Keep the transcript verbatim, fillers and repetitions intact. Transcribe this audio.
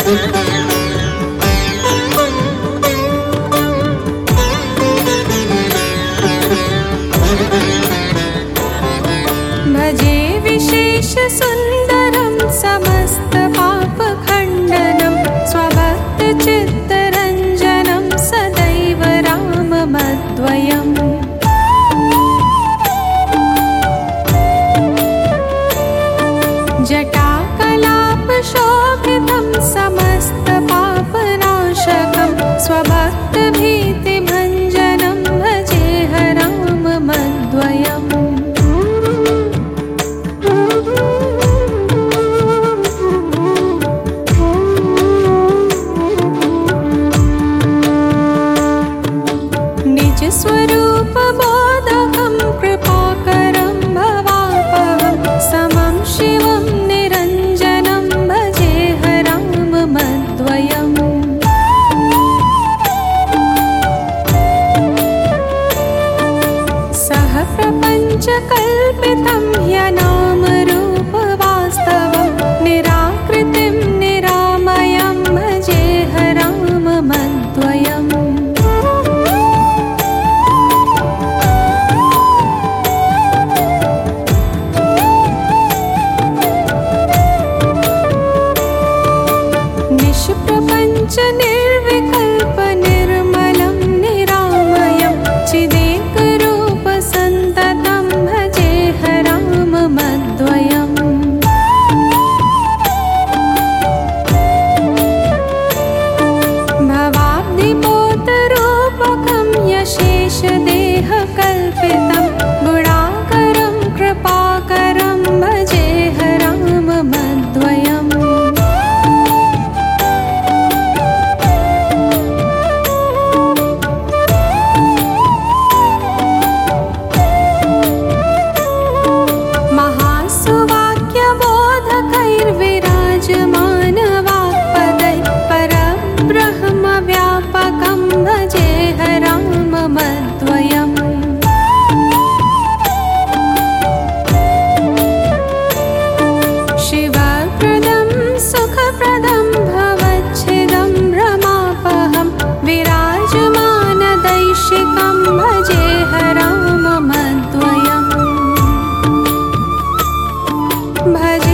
भजे विशेष सुन्दरं समस्त पापखण्डनं स्वभक्त चित्तरञ्जनं सदैव राममद्वयम् जटाकलापशोभितं समस्त पापनाशकं स्वभक्तभीतिभञ्जनं भजेह राममद्वयम् स्वरूपबोधकं कृपाकरं भवापहं समं शिवं निरञ्जनं भजेह राममद्वयम् सह प्रपञ्चकल्पितं ह्यनामरूपवास्तवं निराकृतिं निरामयं भजेह राममद्वयम् प्रपञ्च निर्विकल्प निर्मलं निरामयं चिदेकरूप सन्ततं भजेह राममद्वयम् भवाब्धिपोतरूपकं यशेषदेहकल्पितं गुणाकरं कृपाकरं भजेह राममद्वयम् विराजमानवाक्पदै परब्रह्मव्यापकं भजेह राममद्वयम् शिवप्रदं सुखप्रदं भवच्छिदं भ्रमापहं विराजमानदैशिकं भजेह राममद्वयम् भज